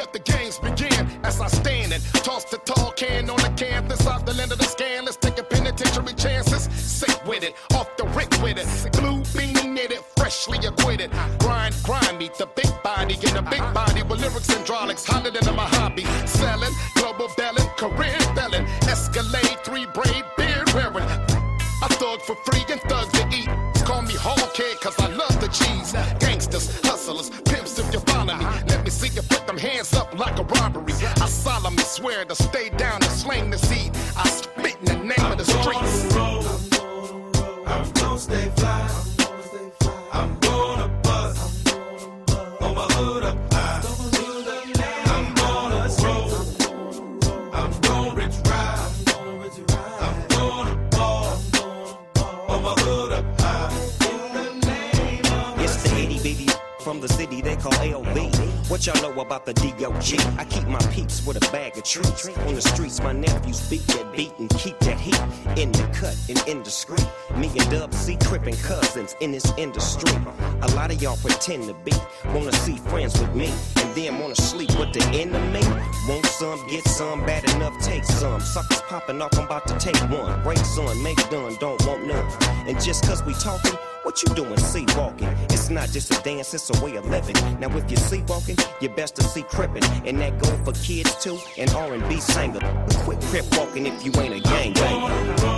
let the games begin as I stand and toss the tall can on the canvas out the land of the scan. Let's take a penitentiary chances. Sick with it, off the rick with it. Blue bean knitted, freshly acquitted. Grind, meet the big body in a big body with lyrics and hydraulics hotter than my hobby. Selling, global belling, career felon. Escalade, 3 braid, beard wearing. I thug for free and thug to eat. Call me hog head cause I love the cheese. Gangsters, hustlers, pimps if you follow me. Let me see you put them hands up like a robbery. I solemnly swear to stay down and slang the seed. I spit in the name of the streets. I'm gonna stay fly. I'm gonna bust on my hood up high. I'm gonna roll. I'm gonna rich ride. I'm gonna ball on my hood up high. It's the itty bitty from the city they call LV. What y'all know about the D.O.G.? I keep my peeps with a bag of treats. On the streets, my nephews beat that beat and keep that heat in the cut and indiscreet. Me and Dub C tripping cousins in this industry. A lot of y'all pretend to be, wanna see friends with me, and then wanna sleep with the enemy. Want some, get some, bad enough, take some. Suckers popping off, I'm about to take one. Break some, make done, don't want none. And just cause we talking, what you doing sleepwalking? It's not just a dance, it's a way of living. Now if you're sleepwalking, you're best to see crippin'. And that go for kids too, and R&B singer. Quit crip walking if you ain't a gangbanger.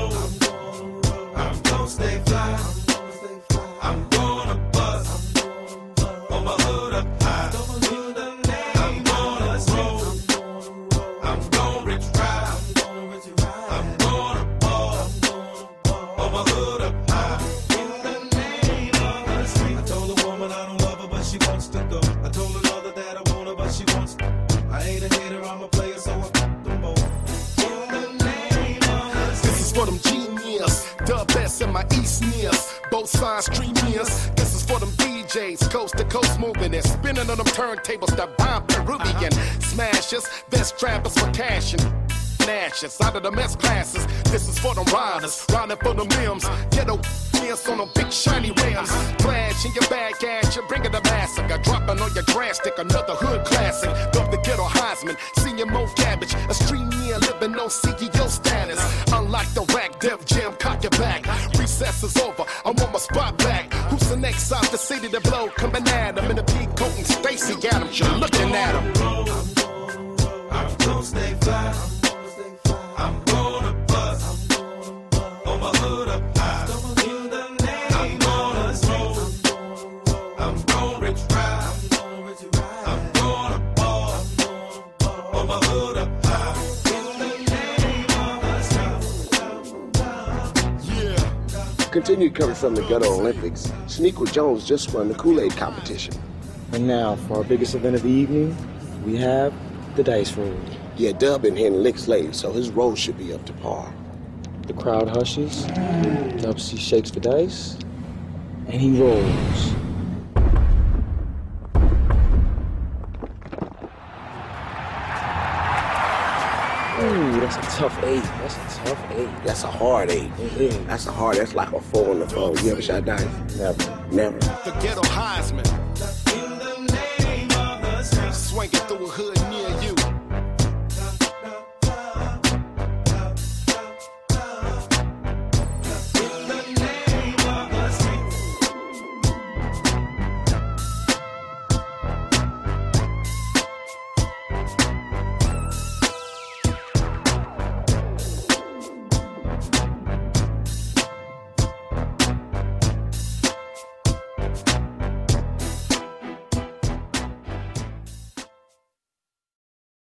I'm gonna stay fly. I'm gonna bust on my hood up high. I'm gonna roll. I'm gonna rich ride. I'm gonna ball on my hood up high. I told a woman I don't love her, but she wants to go. I told another that I want her, but she wants to. I ain't a hater, I'm a player, so I them both. This is for them genius, Dub S and my East Nears. Both sides streamiers. This is for them DJs, coast to coast moving and spinning on them turntables that bomb Peruvian. Smashers, best trappers for cash and ashes out of the mess classes. This is for them riders, riding for them limbs. Ghetto dance on them big shiny rims. Flash in your bag ass, you're bringing the massacre. Dropping on your drastic, another hood classic. Dub the ghetto Heisman, senior Mo Cabbage. A stream near living on CEO status. Unlike the rack, Def Jam, cock your back. Recess is over, I want my spot back. Who's the next out the city to blow? Coming at him in a big coat and Stacy Adams, you're looking at him. I'm gonna stay fly. I'm gonna bust on my hood up high. I'm gonna roll. I'm gonna rich ride. I'm gonna ball on my hood up high. Yeah. Continued coverage from the Ghetto Olympics. Shaniqua Jones just won the Kool-Aid competition. And now, for our biggest event of the evening, we have the dice roll. Yeah, Dub been hitting licks lately, so his roll should be up to par. The crowd hushes, Dub C shakes the dice, and he rolls. Ooh, that's a tough 8. That's a tough 8. That's a hard 8. Mm-hmm. That's like a 4 on the phone. You ever shot dice? Never. The ghetto Heisman. Swinging through a hood near you.